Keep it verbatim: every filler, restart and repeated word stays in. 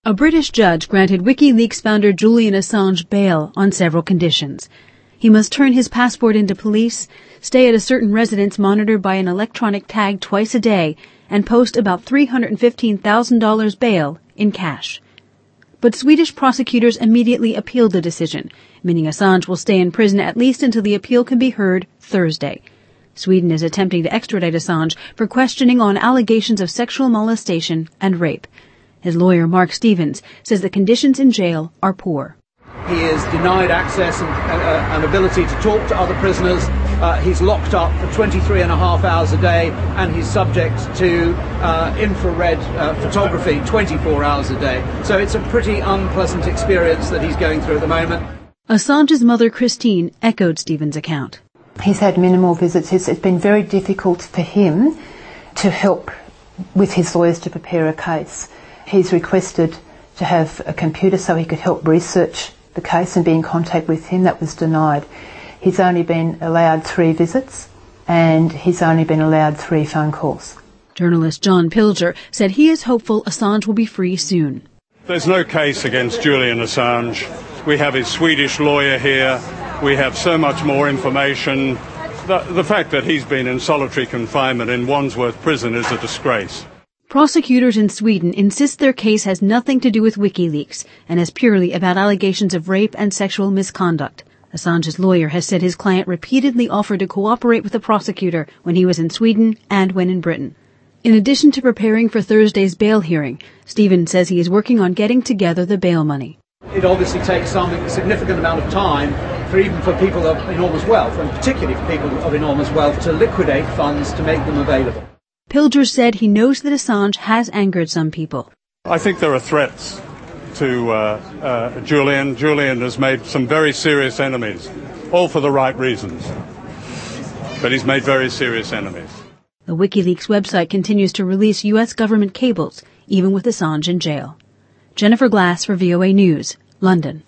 A British judge granted WikiLeaks founder Julian Assange bail on several conditions. He must turn his passport into police, stay at a certain residence monitored by an electronic tag twice a day, and post about three hundred fifteen thousand dollars bail in cash. But Swedish prosecutors immediately appealed the decision, meaning Assange will stay in prison at least until the appeal can be heard Thursday. Sweden is attempting to extradite Assange for questioning on allegations of sexual molestation and rape. His lawyer, Mark Stevens, says the conditions in jail are poor. He is denied access and, uh, and ability to talk to other prisoners. Uh, he's locked up for twenty-three and a half hours a day, and he's subject to uh, infrared uh, photography twenty-four hours a day. So it's a pretty unpleasant experience that he's going through at the moment. Assange's mother, Christine, echoed Stevens' account. He's had minimal visits. It's been very difficult for him to help with his lawyers to prepare a case. He's requested to have a computer so he could help research the case and be in contact with him. That was denied. He's only been allowed three visits and he's only been allowed three phone calls. Journalist John Pilger said he is hopeful Assange will be free soon. There's no case against Julian Assange. We have his Swedish lawyer here. We have so much more information. The, the fact that he's been in solitary confinement in Wandsworth Prison is a disgrace. Prosecutors in Sweden insist their case has nothing to do with WikiLeaks and is purely about allegations of rape and sexual misconduct. Assange's lawyer has said his client repeatedly offered to cooperate with the prosecutor when he was in Sweden and when in Britain. In addition to preparing for Thursday's bail hearing, Stevens says he is working on getting together the bail money. It obviously takes some significant amount of time for even for people of enormous wealth, and particularly for people of enormous wealth, to liquidate funds to make them available. Pilger said he knows that Assange has angered some people. I think there are threats to uh, uh, Julian. Julian has made some very serious enemies, all for the right reasons. But he's made very serious enemies. The WikiLeaks website continues to release U S government cables, even with Assange in jail. Jennifer Glass for V O A News, London.